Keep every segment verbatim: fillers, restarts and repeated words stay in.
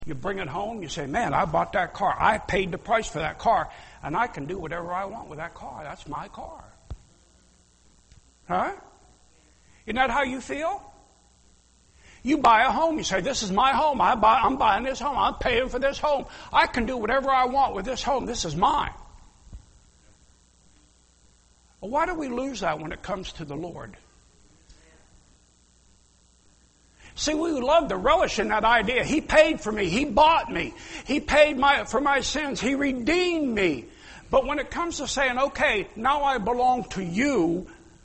You bring it home, you say, man, I bought that car. I paid the price for that car, and I can do whatever I want with that car. That's my car. Huh? Isn't that how you feel? You buy a home, you say, this is my home. I buy, I'm buying this home. I'm paying for this home. I can do whatever I want with this home. This is mine. Well, why do we lose that when it comes to the Lord? See, we love to relish in that idea. He paid for me. He bought me. He paid my, for my sins. He redeemed me. But when it comes to saying, okay, now I belong to you,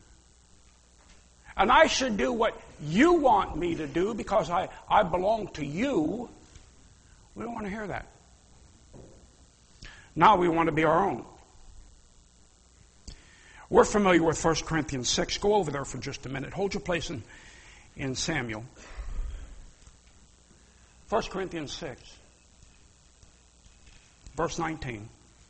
and I should do what you want me to do because I, I belong to you, we don't want to hear that. Now we want to be our own. We're familiar with First Corinthians six. Go over there for just a minute. Hold your place in, in Samuel. First Corinthians six, verse nineteen.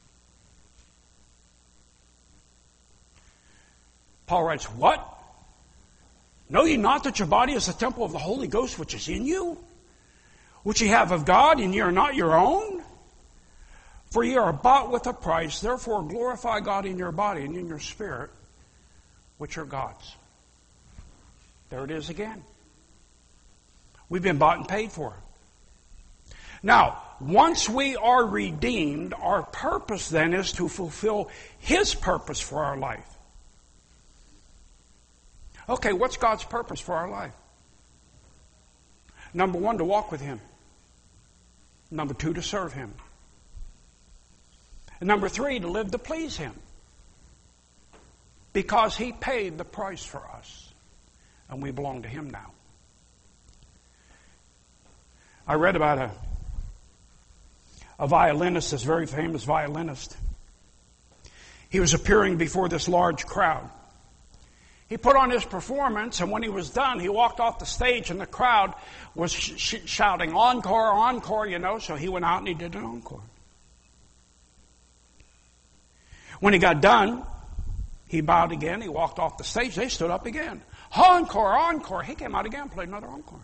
Paul writes, what? Know ye not that your body is the temple of the Holy Ghost which is in you, which ye have of God, and ye are not your own? For ye are bought with a price, therefore glorify God in your body and in your spirit, which are God's. There it is again. We've been bought and paid for. Now, once we are redeemed, our purpose then is to fulfill His purpose for our life. Okay, what's God's purpose for our life? Number one, to walk with Him. Number two, to serve Him. And number three, to live to please Him. Because He paid the price for us. And we belong to Him now. I read about a, a violinist, this very famous violinist. He was appearing before this large crowd. He put on his performance, and when he was done, he walked off the stage, and the crowd was sh- sh- shouting, encore, encore, you know, so he went out and he did an encore. When he got done, he bowed again, he walked off the stage, they stood up again. Encore, encore. He came out again and played another encore.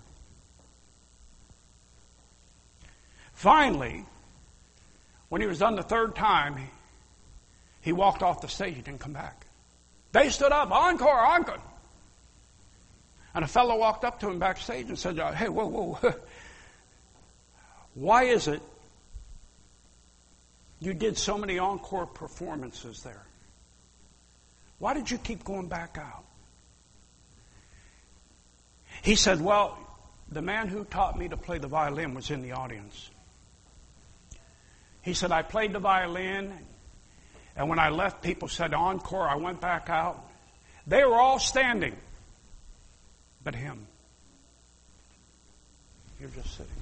Finally, when he was done the third time, he, he walked off the stage, he didn't come back. They stood up, encore, encore. And a fellow walked up to him backstage and said, hey, whoa, whoa. Why is it you did so many encore performances there? Why did you keep going back out? He said, well, the man who taught me to play the violin was in the audience. He said, I played the violin, and when I left, people said encore. I went back out. They were all standing, but him. You're just sitting.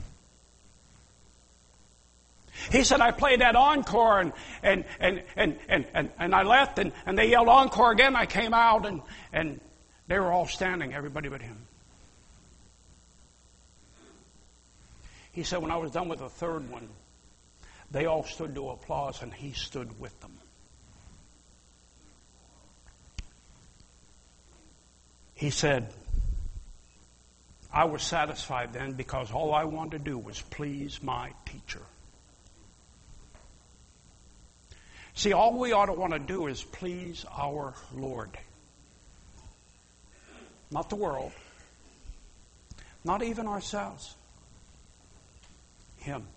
He said, I played that encore, and and and and and, and, and I left, and, and they yelled encore again. I came out, and, and they were all standing, everybody but him. He said, when I was done with the third one, they all stood to applause, and he stood with them. He said, I was satisfied then because all I wanted to do was please my teacher. See, all we ought to want to do is please our Lord. Not the world. Not even ourselves. Him.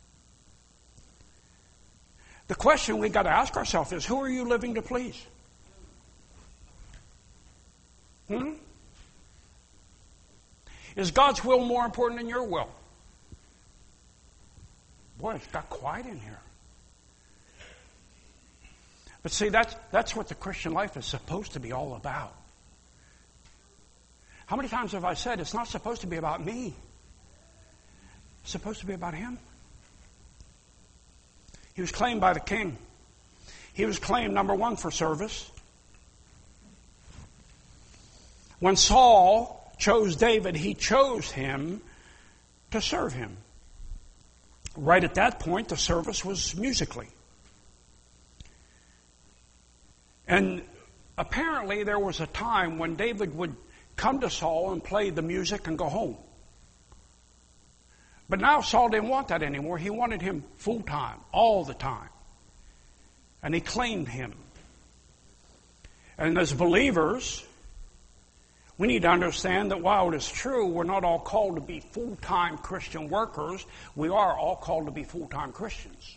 The question we've got to ask ourselves is, who are you living to please? Hmm? Is God's will more important than your will? Boy, it's got quiet in here. But see, that's, that's what the Christian life is supposed to be all about. How many times have I said it's not supposed to be about me? It's supposed to be about Him. He was claimed by the king. He was claimed, number one, for service. When Saul chose David, he chose him to serve him. Right at that point, the service was musically. And apparently there was a time when David would come to Saul and play the music and go home. But now Saul didn't want that anymore. He wanted him full time, all the time. And he claimed him. And as believers, we need to understand that while it is true we're not all called to be full-time Christian workers, we are all called to be full-time Christians.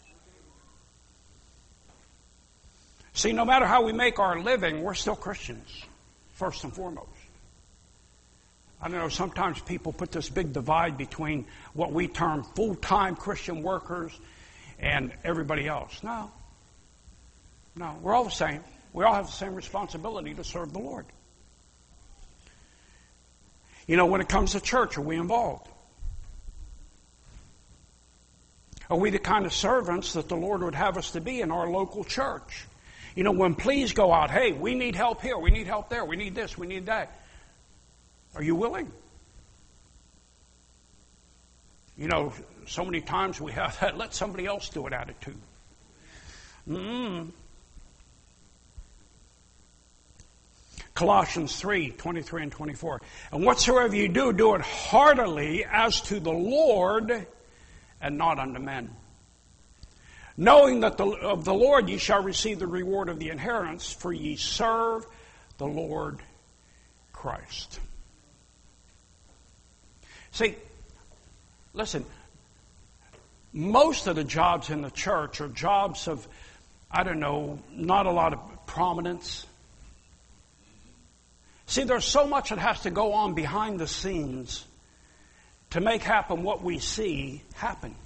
See, no matter how we make our living, we're still Christians, first and foremost. I don't know, sometimes people put this big divide between what we term full-time Christian workers and everybody else. No. No, we're all the same. We all have the same responsibility to serve the Lord. You know, when it comes to church, are we involved? Are we the kind of servants that the Lord would have us to be in our local church? You know, when pleas go out, hey, we need help here, we need help there, we need this, we need that. Are you willing? You know, so many times we have that let somebody else do it attitude. Mm-mm. Colossians three, twenty-three and twenty-four. And whatsoever you do, do it heartily as to the Lord and not unto men. Knowing that the, of the Lord ye shall receive the reward of the inheritance, for ye serve the Lord Christ. See, listen, most of the jobs in the church are jobs of, I don't know, not a lot of prominence. See, there's so much that has to go on behind the scenes to make happen what we see happen.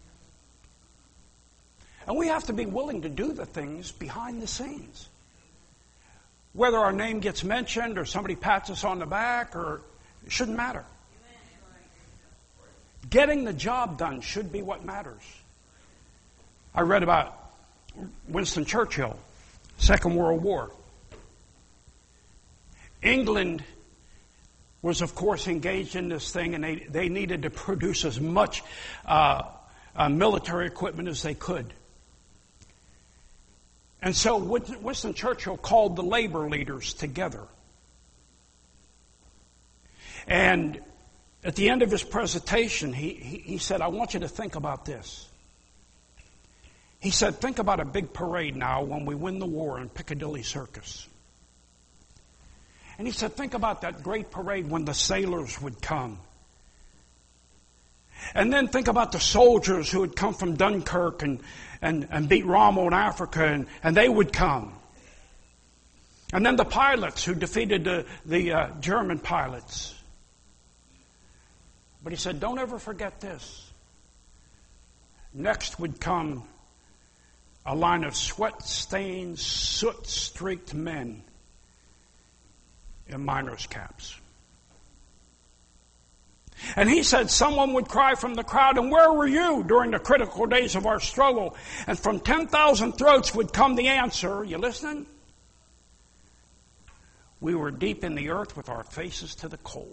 And we have to be willing to do the things behind the scenes. Whether our name gets mentioned or somebody pats us on the back, or it shouldn't matter. Getting the job done should be what matters. I read about Winston Churchill, Second World War. England was, of course, engaged in this thing, and they, they needed to produce as much uh, uh, military equipment as they could. And so Winston Churchill called the labor leaders together. And at the end of his presentation, he, he, he said, I want you to think about this. He said, think about a big parade now when we win the war in Piccadilly Circus. And he said, think about that great parade when the sailors would come. And then think about the soldiers who had come from Dunkirk and, and, and beat Rommel in Africa, and, and they would come. And then the pilots who defeated the, the uh, German pilots. But he said, don't ever forget this. Next would come a line of sweat-stained, soot-streaked men in miners' caps. And he said someone would cry from the crowd, and where were you during the critical days of our struggle? And from ten thousand throats would come the answer, you listening? We were deep in the earth with our faces to the coal.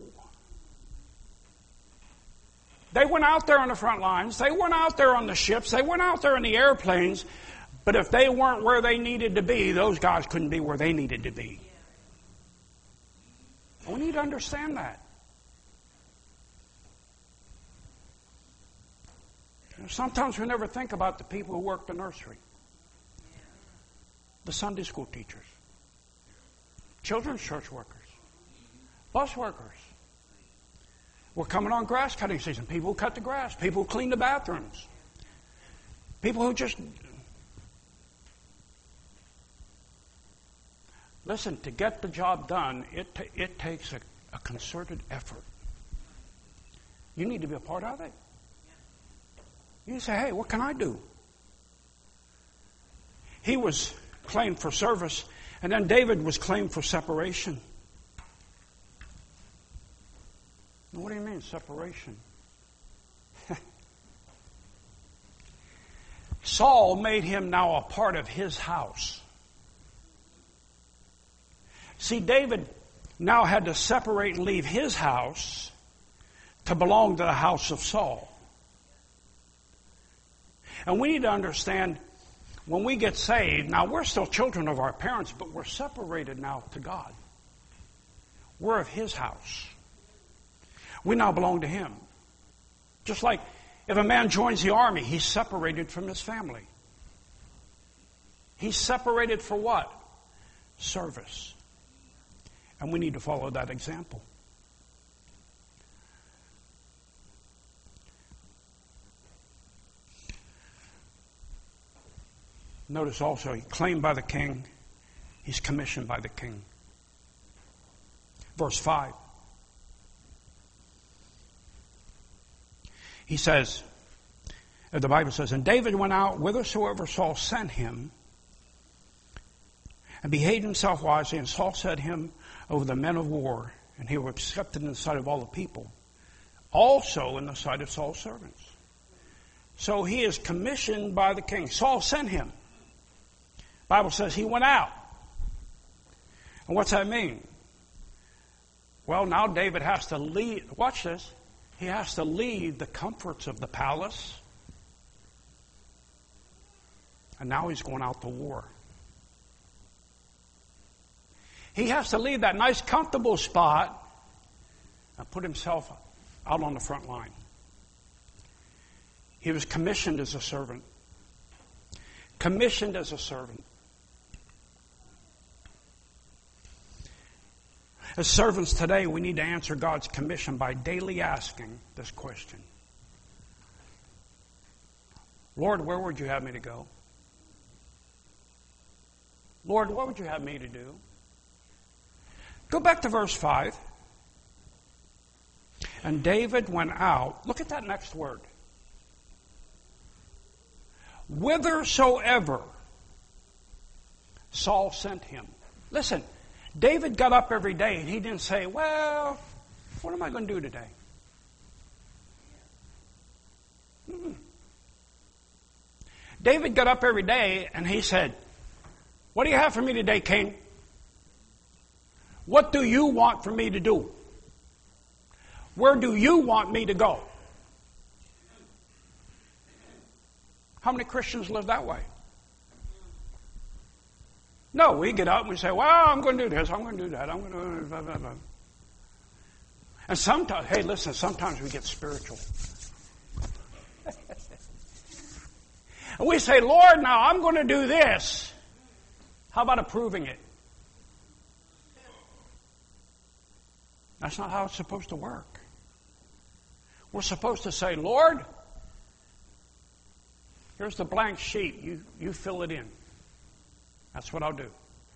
They went out there on the front lines. They went out there on the ships. They went out there in the airplanes. But if they weren't where they needed to be, those guys couldn't be where they needed to be. We need to understand that. Sometimes we never think about the people who work the nursery, the Sunday school teachers, children's church workers, bus workers. We're coming on grass cutting season. People who cut the grass, people who clean the bathrooms, people who just... Listen, to get the job done, it ta- it takes a, a concerted effort. You need to be a part of it. You say, hey, what can I do? He was claimed for service, and then David was claimed for separation. What do you mean, separation? Saul made him now a part of his house. See, David now had to separate and leave his house to belong to the house of Saul. And we need to understand, when we get saved, now we're still children of our parents, but we're separated now to God. We're of His house. We now belong to Him. Just like if a man joins the army, he's separated from his family. He's separated for what? Service. And we need to follow that example. Notice also, he's claimed by the king. He's commissioned by the king. Verse five. He says, the Bible says, and David went out whithersoever Saul sent him, and behaved himself wisely, and Saul set him over the men of war, and he was accepted in the sight of all the people, also in the sight of Saul's servants. So he is commissioned by the king. Saul sent him. The Bible says he went out. And what's that mean? Well, now David has to leave. Watch this. He has to leave the comforts of the palace. And now he's going out to war. He has to leave that nice, comfortable spot and put himself out on the front line. He was commissioned as a servant. Commissioned as a servant. As servants today, we need to answer God's commission by daily asking this question. Lord, where would you have me to go? Lord, what would you have me to do? Go back to verse five. And David went out. Look at that next word. Whithersoever Saul sent him. Listen, David got up every day and he didn't say, well, what am I going to do today? Mm-mm. David got up every day and he said, what do you have for me today, King? What do you want for me to do? Where do you want me to go? How many Christians live that way? No, we get up and we say, well, I'm going to do this, I'm going to do that, I'm going to do blah, blah, blah. And sometimes, hey, listen, sometimes we get spiritual. And we say, Lord, now I'm going to do this. How about approving it? That's not how it's supposed to work. We're supposed to say, Lord, here's the blank sheet. You, you fill it in. That's what I'll do.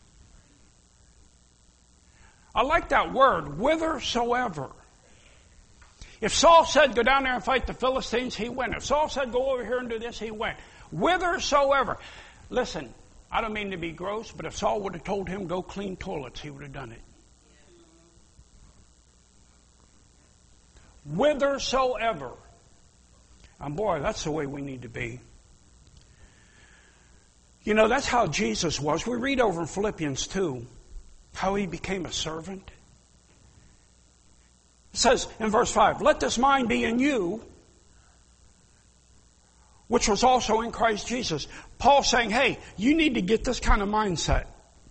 I like that word, whithersoever. If Saul said, go down there and fight the Philistines, he went. If Saul said, go over here and do this, he went. Whithersoever. Listen, I don't mean to be gross, but if Saul would have told him, go clean toilets, he would have done it. Whithersoever. And boy, that's the way we need to be. You know, that's how Jesus was. We read over in Philippians two how he became a servant. It says in verse five, let this mind be in you, which was also in Christ Jesus. Paul saying, hey, you need to get this kind of mindset.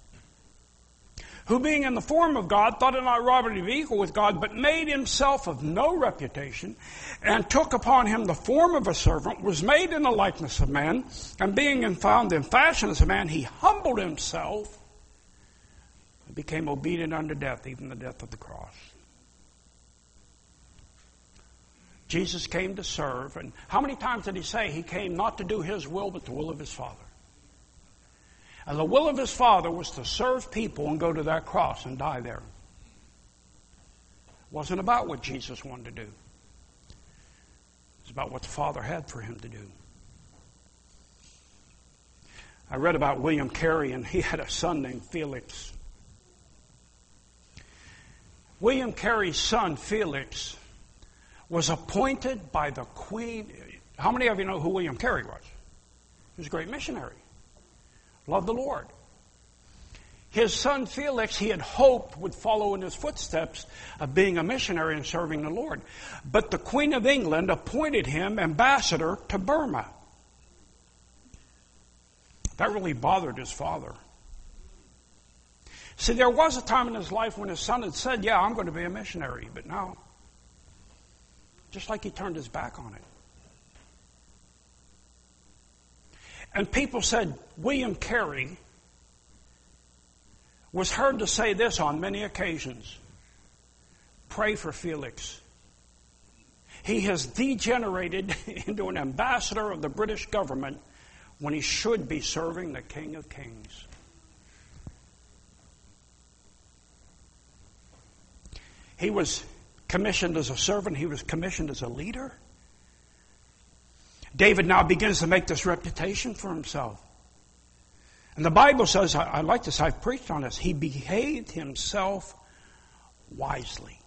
Who being in the form of God, thought it not robbery to be equal with God, but made himself of no reputation, and took upon him the form of a servant, was made in the likeness of man, and being found in fashion as a man, he humbled himself, and became obedient unto death, even the death of the cross. Jesus came to serve, and how many times did he say he came not to do his will, but the will of his Father? And the will of his Father was to serve people and go to that cross and die there. It wasn't about what Jesus wanted to do. It was about what the Father had for him to do. I read about William Carey, and he had a son named Felix. William Carey's son, Felix, was appointed by the Queen. How many of you know who William Carey was? He was a great missionary. Loved the Lord. His son Felix, he had hoped would follow in his footsteps of being a missionary and serving the Lord. But the Queen of England appointed him ambassador to Burma. That really bothered his father. See, there was a time in his life when his son had said, yeah, I'm going to be a missionary, but now just like he turned his back on it. And people said William Carey was heard to say this on many occasions: pray for Felix. He has degenerated into an ambassador of the British government when he should be serving the King of Kings. He was commissioned as a servant. He was commissioned as a leader. David now begins to make this reputation for himself. And the Bible says, I, I like this, I've preached on this, he behaved himself wisely.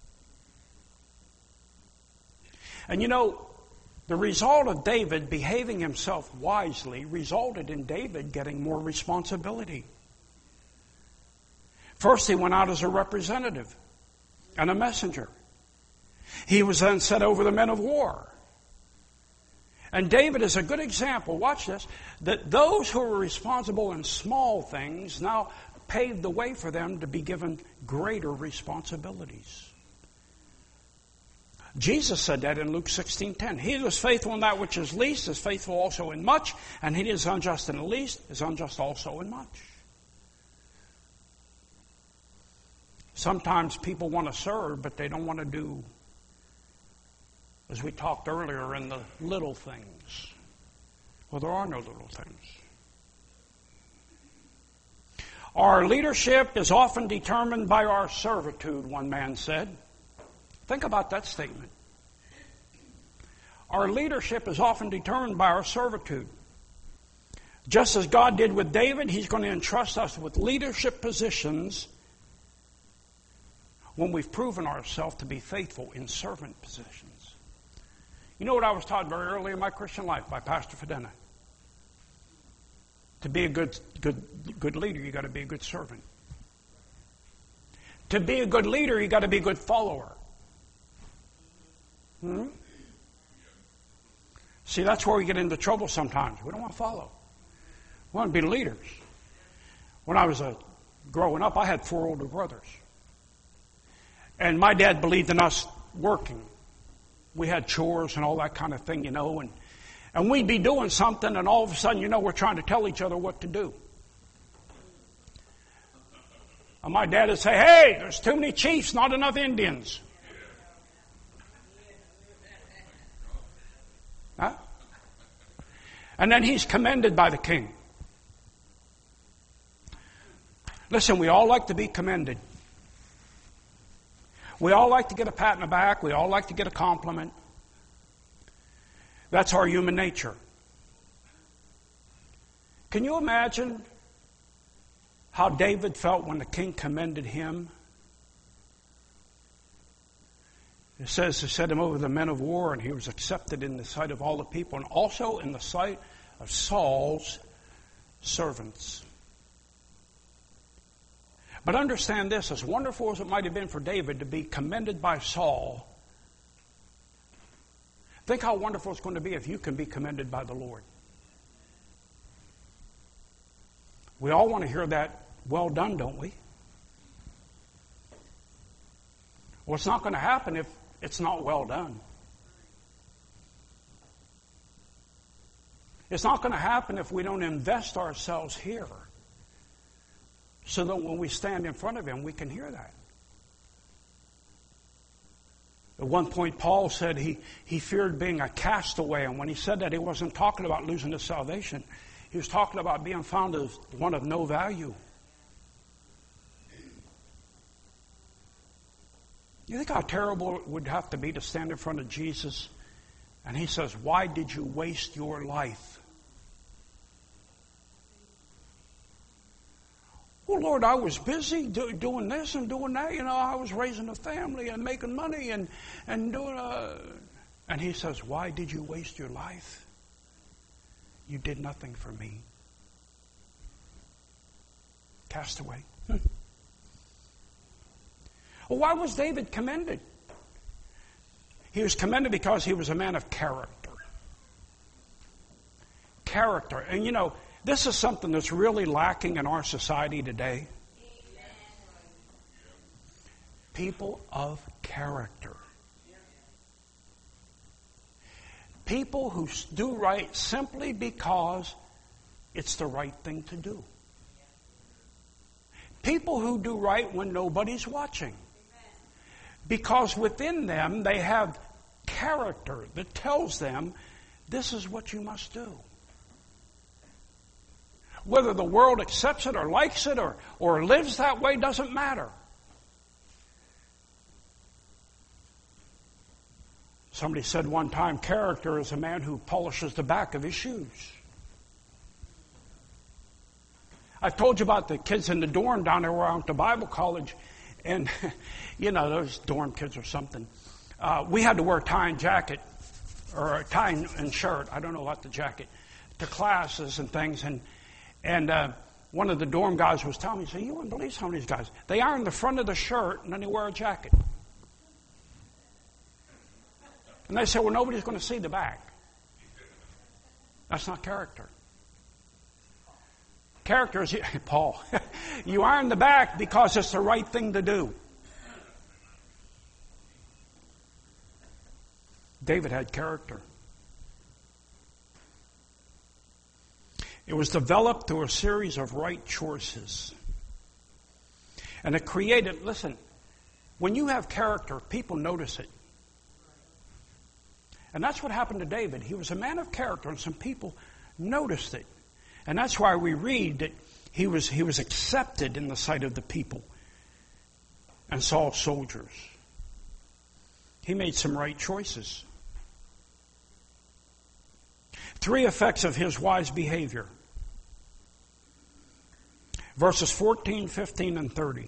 And you know, the result of David behaving himself wisely resulted in David getting more responsibility. First, he went out as a representative and a messenger. He was then set over the men of war. And David is a good example, watch this, that those who were responsible in small things now paved the way for them to be given greater responsibilities. Jesus said that in Luke sixteen ten. He that is faithful in that which is least is faithful also in much, and he that is unjust in the least is unjust also in much. Sometimes people want to serve, but they don't want to do, as we talked earlier, in the little things. Well, there are no little things. Our leadership is often determined by our servitude, one man said. Think about that statement. Our leadership is often determined by our servitude. Just as God did with David, He's going to entrust us with leadership positions when we've proven ourselves to be faithful in servant positions. You know what I was taught very early in my Christian life by Pastor Fedena? To be a good, good, good leader, you got to be a good servant. To be a good leader, you got to be a good follower. Hmm? See, that's where we get into trouble sometimes. We don't want to follow. We want to be leaders. When I was a, growing up, I had four older brothers. And my dad believed in us working. We had chores and all that kind of thing, you know, and, and we'd be doing something, and all of a sudden, you know, we're trying to tell each other what to do. And my dad would say, hey, there's too many chiefs, not enough Indians. Huh? And then he's commended by the king. Listen, we all like to be commended. We all like to get a pat in the back. We all like to get a compliment. That's our human nature. Can you imagine how David felt when the king commended him? It says he set him over the men of war, and he was accepted in the sight of all the people, and also in the sight of Saul's servants. But understand this, as wonderful as it might have been for David to be commended by Saul, think how wonderful it's going to be if you can be commended by the Lord. We all want to hear that, well done, don't we? Well, it's not going to happen if it's not well done. It's not going to happen if we don't invest ourselves here so that when we stand in front of Him, we can hear that. At one point, Paul said he, he feared being a castaway, and when he said that, he wasn't talking about losing his salvation. He was talking about being found as one of no value. You think how terrible it would have to be to stand in front of Jesus and He says, why did you waste your life? Well, Lord, I was busy do, doing this and doing that. You know, I was raising a family and making money and, and doing a... And He says, why did you waste your life? You did nothing for me. Castaway. Hmm. Well, why was David commended? He was commended because he was a man of character. Character. And you know, this is something that's really lacking in our society today. People of character. People who do right simply because it's the right thing to do. People who do right when nobody's watching. Because within them they have character that tells them this is what you must do. Whether the world accepts it or likes it or, or lives that way doesn't matter. Somebody said one time, character is a man who polishes the back of his shoes. I've told you about the kids in the dorm down there where I went to Bible college. And, you know, those dorm kids or something. Uh, we had to wear a tie and jacket, or a tie and shirt, I don't know about the jacket, to classes and things. And and uh, one of the dorm guys was telling me, he said, you wouldn't believe some of these guys. They iron the front of the shirt and then they wear a jacket. And they said, well, nobody's going to see the back. That's not character. Character is, Paul, you iron the back because it's the right thing to do. David had character. It was developed through a series of right choices. And it created, listen, when you have character, people notice it. And that's what happened to David. He was a man of character, and some people noticed it. And that's why we read that he was he was accepted in the sight of the people and Saul's soldiers. He made some right choices. Three effects of his wise behavior. Verses fourteen, fifteen, and thirty.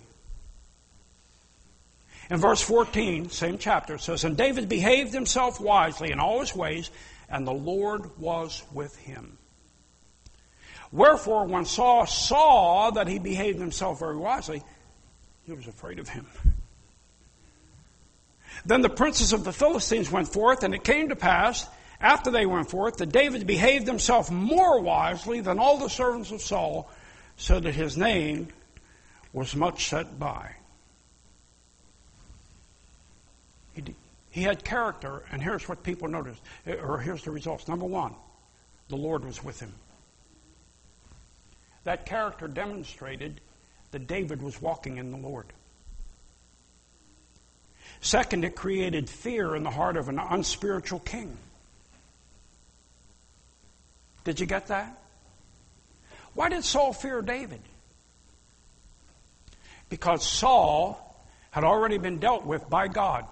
In verse fourteen, same chapter, it says, and David behaved himself wisely in all his ways, and the Lord was with him. Wherefore, when Saul saw that he behaved himself very wisely, he was afraid of him. Then the princes of the Philistines went forth, and it came to pass, after they went forth, that David behaved himself more wisely than all the servants of Saul, so that his name was much set by. He, he had character, and here's what people noticed, or here's the results. Number one, the Lord was with him. That character demonstrated that David was walking in the Lord. Second, it created fear in the heart of an unspiritual king. Did you get that? Why did Saul fear David? Because Saul had already been dealt with by God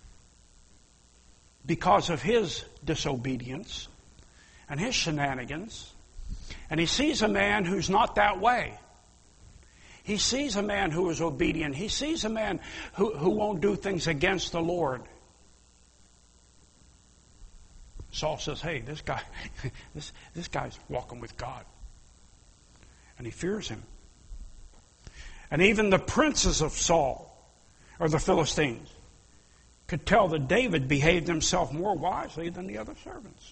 because of his disobedience and his shenanigans. And he sees a man who's not that way. He sees a man who is obedient. He sees a man who, who won't do things against the Lord. Saul says, hey, this guy, this, this guy's walking with God. And he fears him. And even the princes of Saul, or the Philistines, could tell that David behaved himself more wisely than the other servants.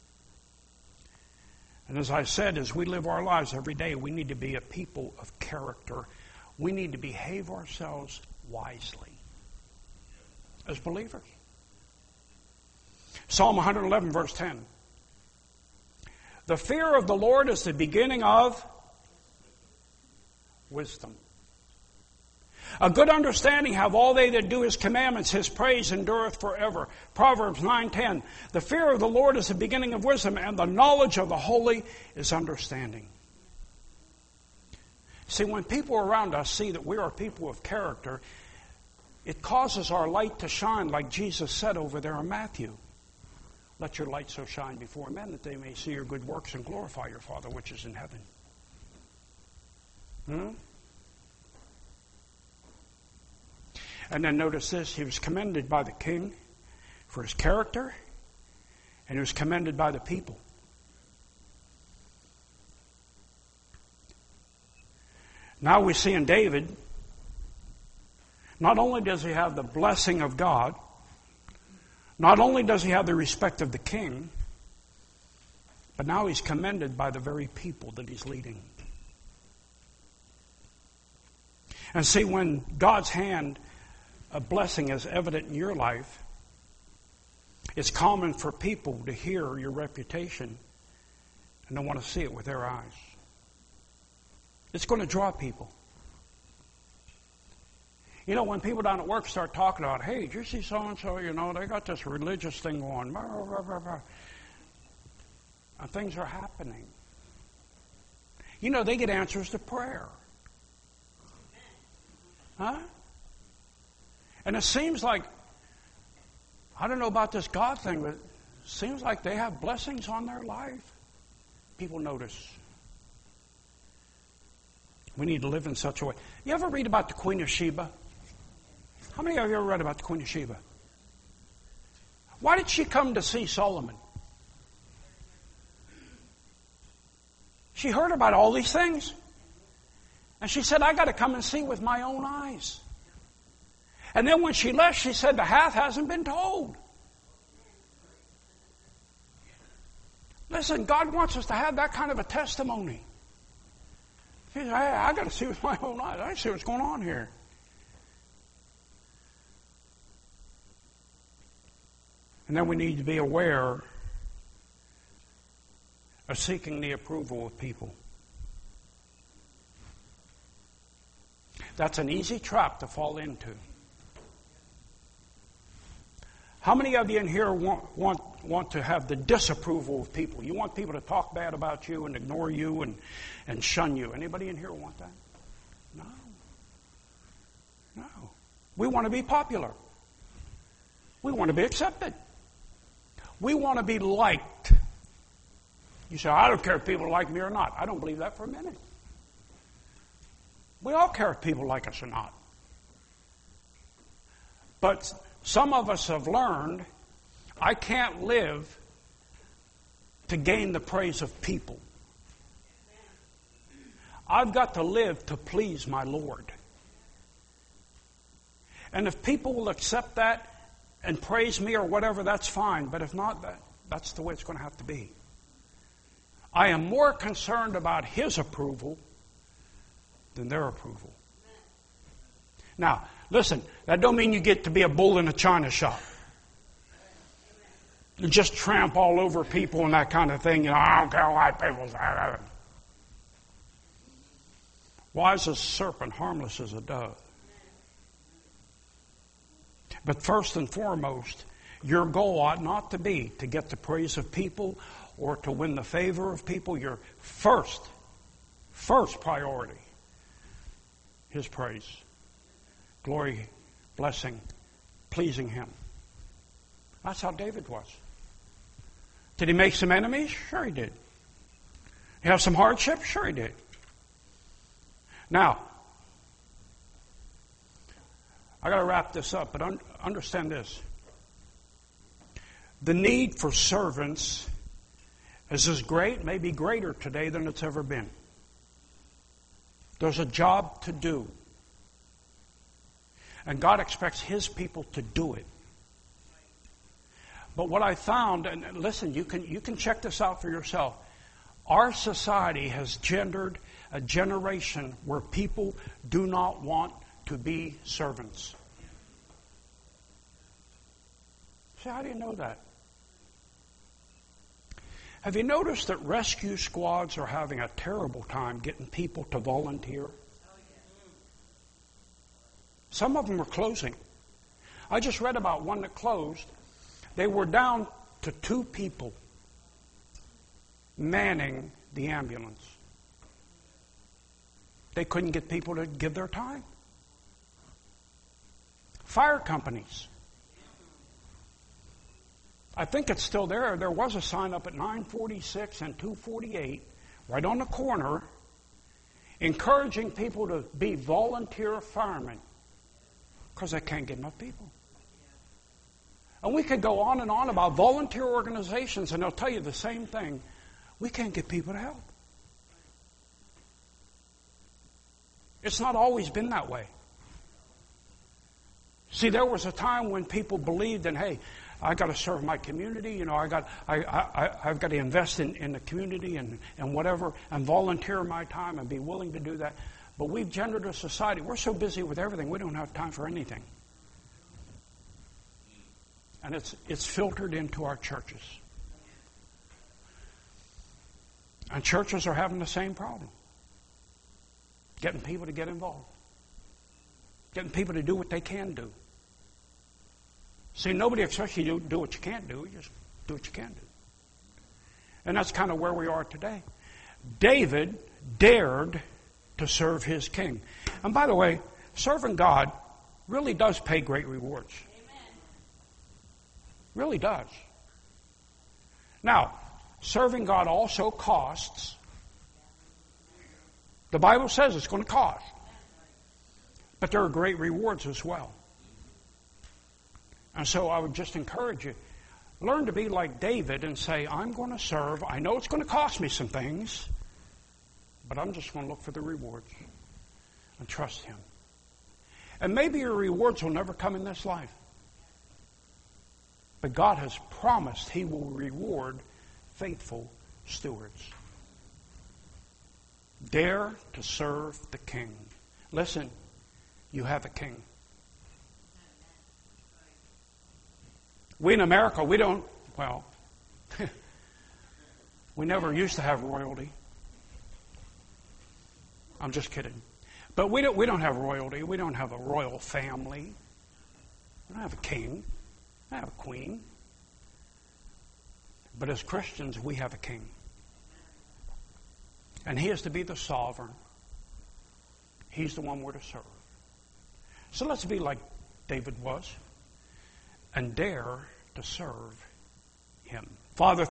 And as I said, as we live our lives every day, we need to be a people of character. We need to behave ourselves wisely as believers. Psalm one eleven, verse ten. The fear of the Lord is the beginning of wisdom. A good understanding have all they that do his commandments. His praise endureth forever. Proverbs nine ten. The fear of the Lord is the beginning of wisdom, and the knowledge of the holy is understanding. See, when people around us see that we are people of character, it causes our light to shine, like Jesus said over there in Matthew. Let your light so shine before men that they may see your good works and glorify your Father which is in heaven. Hmm? And then notice this, he was commended by the king for his character, and he was commended by the people. Now we see in David, not only does he have the blessing of God, not only does he have the respect of the king, but now he's commended by the very people that he's leading. And see, when God's hand of blessing is evident in your life, It's common for people to hear your reputation and don't want to see it with their eyes. It's going to draw people. You know, when people down at work start talking about, hey, did you see so-and-so, you know, they got this religious thing going. Blah, blah, blah, blah. And things are happening. You know, they get answers to prayer. Huh? And it seems like, I don't know about this God thing, but it seems like they have blessings on their life. People notice. We need to live in such a way. You ever read about the Queen of Sheba? How many of you ever read about the Queen of Sheba? Why did she come to see Solomon? She heard about all these things. And she said, I got to come and see with my own eyes. And then when she left, she said, the half hasn't been told. Listen, God wants us to have that kind of a testimony. She said, hey, I got to see with my own eyes. I see what's going on here. And then we need to be aware of seeking the approval of people. That's an easy trap to fall into. How many of you in here want, want, want to have the disapproval of people? You want people to talk bad about you and ignore you and, and shun you. Anybody in here want that? No. No. We want to be popular. We want to be accepted. We want to be liked. You say, I don't care if people like me or not. I don't believe that for a minute. We all care if people like us or not. But some of us have learned, I can't live to gain the praise of people. I've got to live to please my Lord. And if people will accept that and praise me or whatever, that's fine. But if not, that, that's the way it's going to have to be. I am more concerned about His approval than their approval. Now, listen, that don't mean you get to be a bull in a china shop. You just tramp all over people and that kind of thing. You know, I don't care what people say. Wise as a serpent, harmless as a dove. But first and foremost, your goal ought not to be to get the praise of people or to win the favor of people. Your first, first priority, His praise, glory, blessing, pleasing Him. That's how David was. Did he make some enemies? Sure he did. He have some hardship? Sure he did. Now, I got to wrap this up, but un- understand this. The need for servants is as great, maybe greater today than it's ever been. There's a job to do. And God expects His people to do it. But what I found, and listen, you can you can check this out for yourself. Our society has gendered a generation where people do not want to be servants. See, how do you know that? Have you noticed that rescue squads are having a terrible time getting people to volunteer? Some of them are closing. I just read about one that closed. They were down to two people manning the ambulance. They couldn't get people to give their time. Fire companies. I think it's still there. There was a sign up at nine forty-six and two forty-eight, right on the corner, encouraging people to be volunteer firemen because they can't get enough people. And we could go on and on about volunteer organizations, and they'll tell you the same thing. We can't get people to help. It's not always been that way. See, there was a time when people believed in, hey, I got to serve my community. You know, I got, I, I, I've got to invest in, in the community and, and whatever, and volunteer my time and be willing to do that. But we've gendered a society. We're so busy with everything, we don't have time for anything. And it's it's filtered into our churches. And churches are having the same problem. Getting people to get involved. Getting people to do what they can do. See, nobody expects you to do what you can't do. You just do what you can do. And that's kind of where we are today. David dared to serve his king. And by the way, serving God really does pay great rewards. Amen. Really does. Now, serving God also costs. The Bible says it's going to cost. But there are great rewards as well. And so I would just encourage you, learn to be like David and say, I'm going to serve. I know it's going to cost me some things, but I'm just going to look for the rewards and trust Him. And maybe your rewards will never come in this life. But God has promised He will reward faithful stewards. Dare to serve the King. Listen, you have a King. We in America, we don't, well, we never used to have royalty. I'm just kidding. But we don't, we don't have royalty. We don't have a royal family. We don't have a king. We don't have a queen. But as Christians, we have a king. And He is to be the sovereign. He's the one we're to serve. So let's be like David was and dare to serve Him. Father,